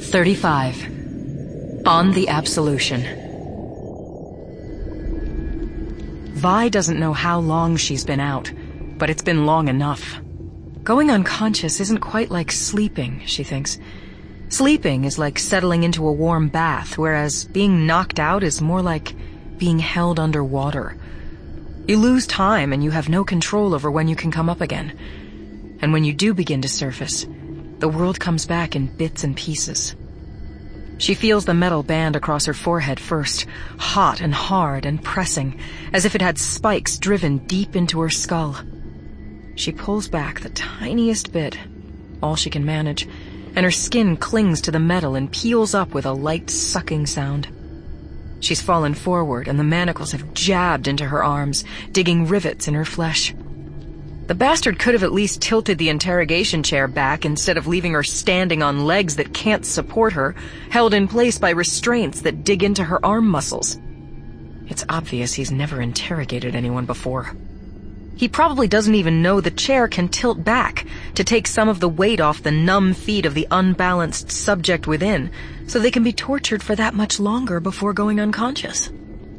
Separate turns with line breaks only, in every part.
35. On the Absolution. Vi doesn't know how long she's been out, but it's been long enough. Going unconscious isn't quite like sleeping, she thinks. Sleeping is like settling into a warm bath, whereas being knocked out is more like being held underwater. You lose time and you have no control over when you can come up again. And when you do begin to surface, the world comes back in bits and pieces. She feels the metal band across her forehead first, hot and hard and pressing, as if it had spikes driven deep into her skull. She pulls back the tiniest bit, all she can manage, and her skin clings to the metal and peels up with a light sucking sound. She's fallen forward and the manacles have jabbed into her arms, digging rivets in her flesh. The bastard could have at least tilted the interrogation chair back instead of leaving her standing on legs that can't support her, held in place by restraints that dig into her arm muscles. It's obvious he's never interrogated anyone before. He probably doesn't even know the chair can tilt back to take some of the weight off the numb feet of the unbalanced subject within, so they can be tortured for that much longer before going unconscious.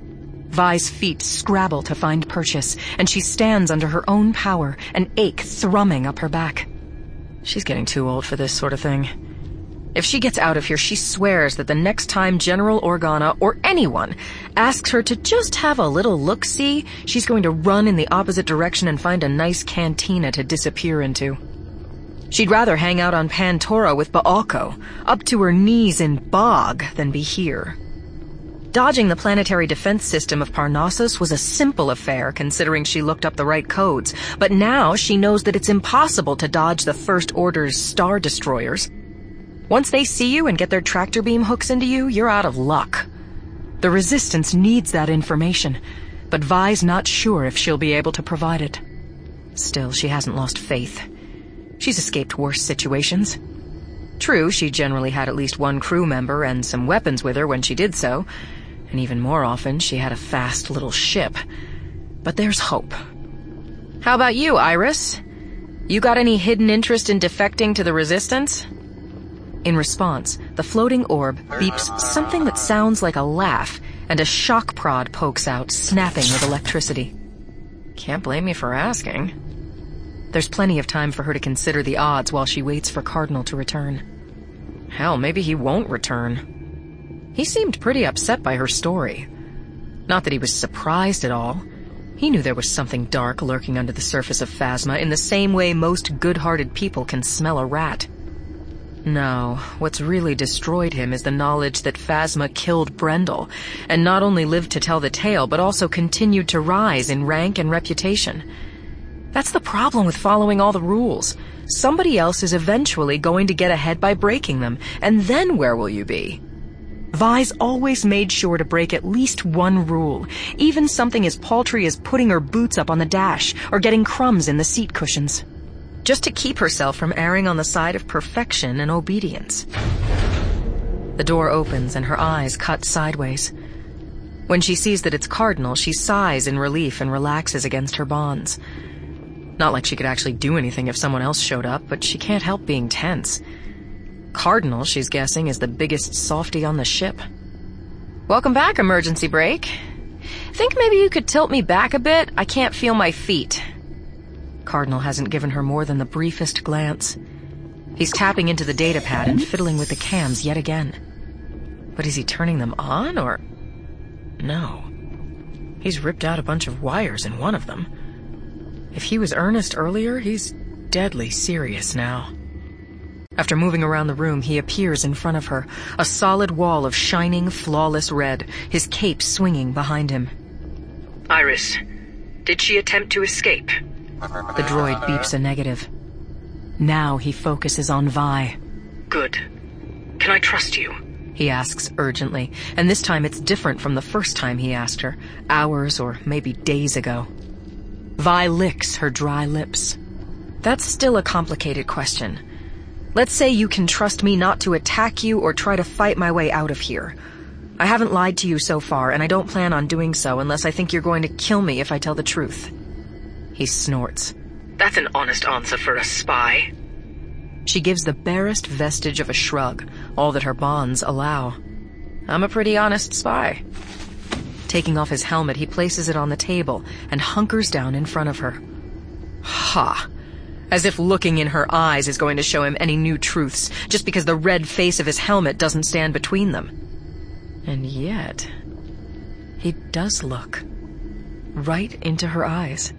Vi's feet scrabble to find purchase, and she stands under her own power, an ache thrumming up her back. She's getting too old for this sort of thing. If she gets out of here, she swears that the next time General Organa, or anyone, asks her to just have a little look-see, she's going to run in the opposite direction and find a nice cantina to disappear into. She'd rather hang out on Pantora with Baalco, up to her knees in bog, than be here. Dodging the planetary defense system of Parnassus was a simple affair, considering she looked up the right codes, but now she knows that it's impossible to dodge the First Order's star destroyers. Once they see you and get their tractor beam hooks into you, you're out of luck. The Resistance needs that information, but Vi's not sure if she'll be able to provide it. Still, she hasn't lost faith. She's escaped worse situations. True, she generally had at least one crew member and some weapons with her when she did so, and even more often she had a fast little ship. But there's hope. How about you, Iris? You got any hidden interest in defecting to the Resistance? In response, the floating orb beeps something that sounds like a laugh, and a shock prod pokes out, snapping with electricity. Can't blame me for asking. There's plenty of time for her to consider the odds while she waits for Cardinal to return. Hell, maybe he won't return. He seemed pretty upset by her story. Not that he was surprised at all. He knew there was something dark lurking under the surface of Phasma in the same way most good-hearted people can smell a rat. No, what's really destroyed him is the knowledge that Phasma killed Brendel, and not only lived to tell the tale, but also continued to rise in rank and reputation. That's the problem with following all the rules. Somebody else is eventually going to get ahead by breaking them, and then where will you be? Vi's always made sure to break at least one rule, even something as paltry as putting her boots up on the dash or getting crumbs in the seat cushions, just to keep herself from erring on the side of perfection and obedience. The door opens and her eyes cut sideways. When she sees that it's Cardinal, she sighs in relief and relaxes against her bonds. Not like she could actually do anything if someone else showed up, but she can't help being tense. Cardinal, she's guessing, is the biggest softy on the ship. Welcome back, emergency brake. Think maybe you could tilt me back a bit? I can't feel my feet. Cardinal hasn't given her more than the briefest glance. He's tapping into the data pad and fiddling with the cams yet again. But is he turning them on, or... No. He's ripped out a bunch of wires in one of them. If he was earnest earlier, he's deadly serious now. After moving around the room, he appears in front of her, a solid wall of shining, flawless red, his cape swinging behind him. Iris, did she attempt to escape? The droid beeps a negative. Now he focuses on Vi. Good. Can I trust you? He asks urgently, and this time it's different from the first time he asked her, hours or maybe days ago. Vi licks her dry lips. That's still a complicated question. Let's say you can trust me not to attack you or try to fight my way out of here. I haven't lied to you so far, and I don't plan on doing so unless I think you're going to kill me if I tell the truth. He snorts. That's an honest answer for a spy. She gives the barest vestige of a shrug, all that her bonds allow. I'm a pretty honest spy. Taking off his helmet, he places it on the table and hunkers down in front of her. Ha! As if looking in her eyes is going to show him any new truths, just because the red face of his helmet doesn't stand between them. And yet, he does look. Right into her eyes.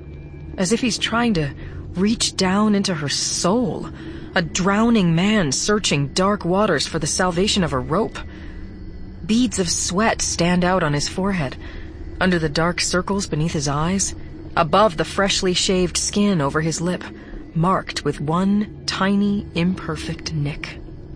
As if he's trying to reach down into her soul. A drowning man searching dark waters for the salvation of a rope. Beads of sweat stand out on his forehead, under the dark circles beneath his eyes, above the freshly shaved skin over his lip, marked with one tiny, imperfect nick.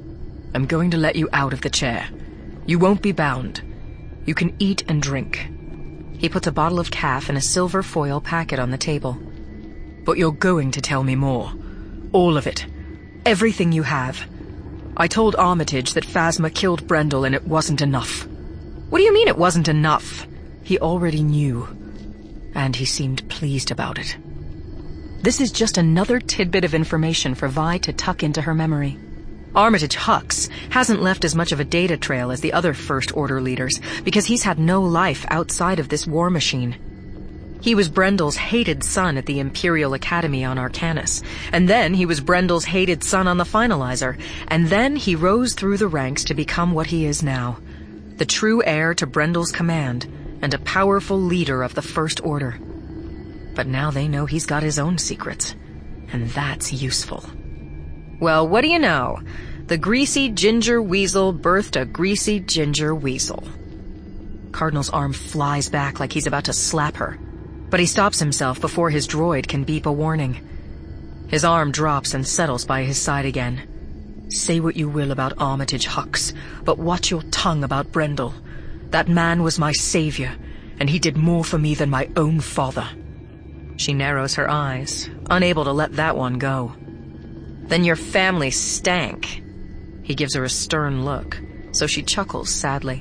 I'm going to let you out of the chair. You won't be bound. You can eat and drink. He puts a bottle of calf in a silver foil packet on the table. But you're going to tell me more. All of it. Everything you have. I told Armitage that Phasma killed Brendel and it wasn't enough. What do you mean it wasn't enough? He already knew. And he seemed pleased about it. This is just another tidbit of information for Vi to tuck into her memory. Armitage Hux hasn't left as much of a data trail as the other First Order leaders because he's had no life outside of this war machine. He was Brendel's hated son at the Imperial Academy on Arcanus, and then he was Brendel's hated son on the Finalizer, and then he rose through the ranks to become what he is now, the true heir to Brendel's command and a powerful leader of the First Order. But now they know he's got his own secrets, and that's useful. Well, what do you know? The greasy ginger weasel birthed a greasy ginger weasel. Cardinal's arm flies back like he's about to slap her, but he stops himself before his droid can beep a warning. His arm drops and settles by his side again. Say what you will about Armitage Hux, but watch your tongue about Brendel. That man was my savior, and he did more for me than my own father. She narrows her eyes, unable to let that one go. Then your family stank. He gives her a stern look, so she chuckles sadly.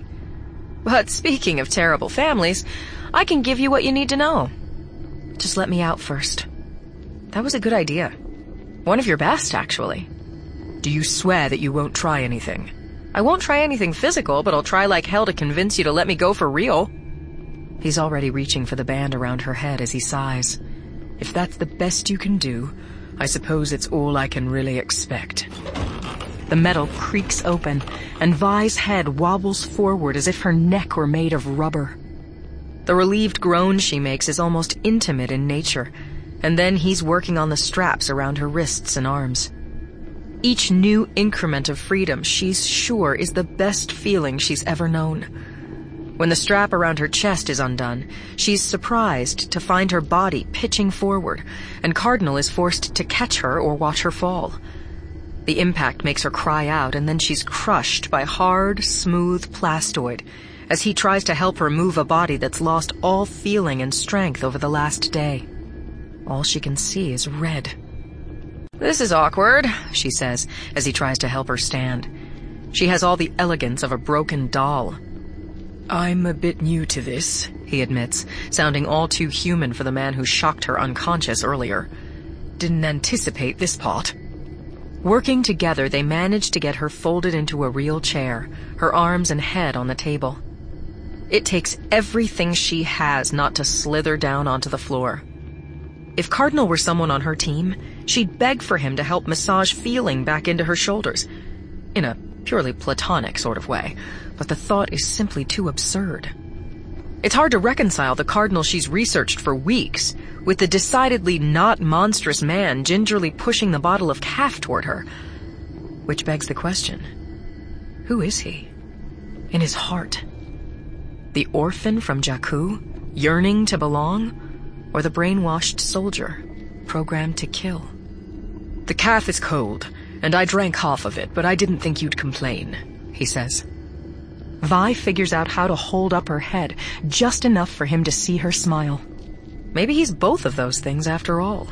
But speaking of terrible families, I can give you what you need to know. Just let me out first. That was a good idea. One of your best, actually. Do you swear that you won't try anything? I won't try anything physical, but I'll try like hell to convince you to let me go for real. He's already reaching for the band around her head as he sighs. If that's the best you can do, I suppose it's all I can really expect. The metal creaks open, and Vi's head wobbles forward as if her neck were made of rubber. The relieved groan she makes is almost intimate in nature, and then he's working on the straps around her wrists and arms. Each new increment of freedom she's sure is the best feeling she's ever known. When the strap around her chest is undone, she's surprised to find her body pitching forward, and Cardinal is forced to catch her or watch her fall. The impact makes her cry out, and then she's crushed by hard, smooth plastoid as he tries to help her move a body that's lost all feeling and strength over the last day. All she can see is red. This is awkward, she says as he tries to help her stand. She has all the elegance of a broken doll. I'm a bit new to this, he admits, sounding all too human for the man who shocked her unconscious earlier. Didn't anticipate this part. Working together, they manage to get her folded into a real chair, her arms and head on the table. It takes everything she has not to slither down onto the floor. If Cardinal were someone on her team, she'd beg for him to help massage feeling back into her shoulders, in a purely platonic sort of way, but the thought is simply too absurd. It's hard to reconcile the Cardinal she's researched for weeks with the decidedly not monstrous man gingerly pushing the bottle of calf toward her. Which begs the question, who is he? In his heart? The orphan from Jakku, yearning to belong? Or the brainwashed soldier, programmed to kill? The calf is cold, and I drank half of it, but I didn't think you'd complain, he says. Vi figures out how to hold up her head, just enough for him to see her smile. Maybe he's both of those things after all.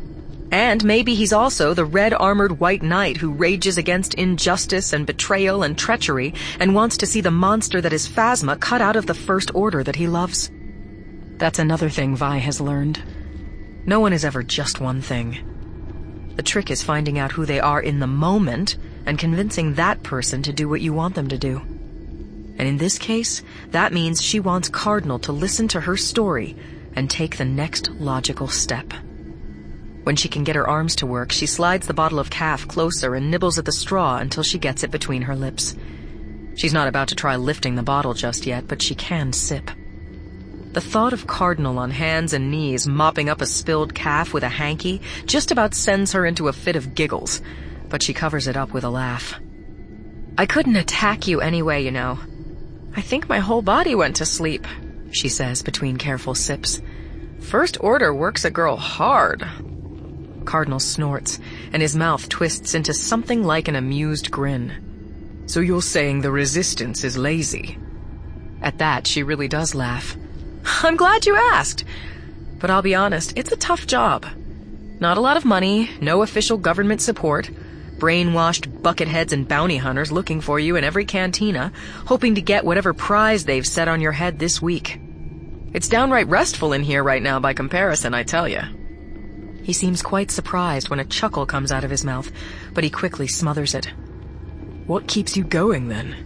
And maybe he's also the red-armored white knight who rages against injustice and betrayal and treachery and wants to see the monster that is Phasma cut out of the First Order that he loves. That's another thing Vi has learned. No one is ever just one thing. The trick is finding out who they are in the moment and convincing that person to do what you want them to do. And in this case, that means she wants Cardinal to listen to her story and take the next logical step. When she can get her arms to work, she slides the bottle of calf closer and nibbles at the straw until she gets it between her lips. She's not about to try lifting the bottle just yet, but she can sip. The thought of Cardinal on hands and knees mopping up a spilled calf with a hanky just about sends her into a fit of giggles, but she covers it up with a laugh. "I couldn't attack you anyway, you know. I think my whole body went to sleep," she says between careful sips. "First order works a girl hard." Cardinal snorts, and his mouth twists into something like an amused grin. "So you're saying the resistance is lazy?" At that, she really does laugh. "I'm glad you asked. But I'll be honest, it's a tough job. Not a lot of money, no official government support, brainwashed bucketheads and bounty hunters looking for you in every cantina, hoping to get whatever prize they've set on your head this week. It's downright restful in here right now by comparison, I tell you." He seems quite surprised when a chuckle comes out of his mouth, but he quickly smothers it. "What keeps you going, then?"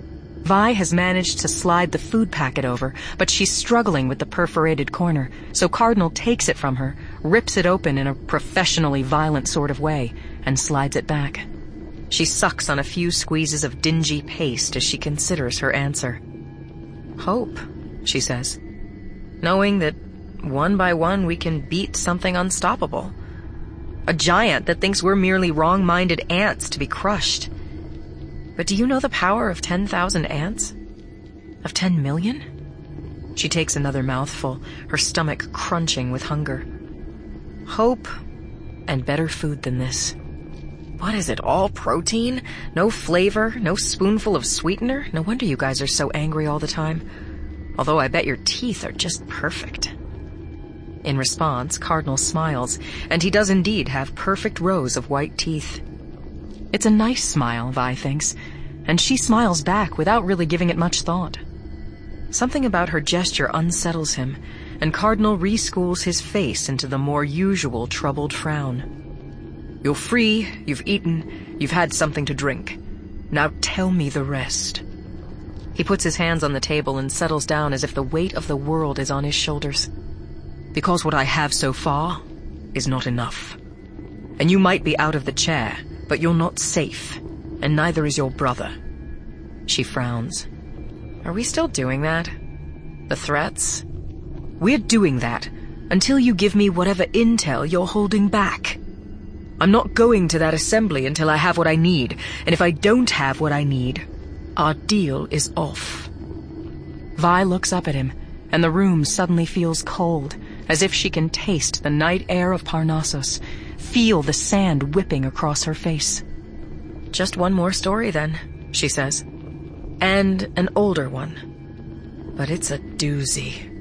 Vi has managed to slide the food packet over, but she's struggling with the perforated corner, so Cardinal takes it from her, rips it open in a professionally violent sort of way, and slides it back. She sucks on a few squeezes of dingy paste as she considers her answer. "Hope," she says. "Knowing that one by one we can beat something unstoppable. A giant that thinks we're merely wrong-minded ants to be crushed. But do you know the power of 10,000 ants? Of 10 million? She takes another mouthful, her stomach crunching with hunger. Hope and better food than this. What is it, all protein? No flavor, no spoonful of sweetener? No wonder you guys are so angry all the time. Although I bet your teeth are just perfect." In response, Cardinal smiles, and he does indeed have perfect rows of white teeth. It's a nice smile, Vi thinks, and she smiles back without really giving it much thought. Something about her gesture unsettles him, and Cardinal reschools his face into the more usual troubled frown. "You're free, you've eaten, you've had something to drink. Now tell me the rest." He puts his hands on the table and settles down as if the weight of the world is on his shoulders. "Because what I have so far is not enough. And you might be out of the chair, but you're not safe, and neither is your brother." She frowns. "Are we still doing that? The threats?" "We're doing that until you give me whatever intel you're holding back. I'm not going to that assembly until I have what I need, and if I don't have what I need, our deal is off." Vi looks up at him, and the room suddenly feels cold, as if she can taste the night air of Parnassus, feel the sand whipping across her face. "Just one more story, then," she says. "And an older one. But it's a doozy."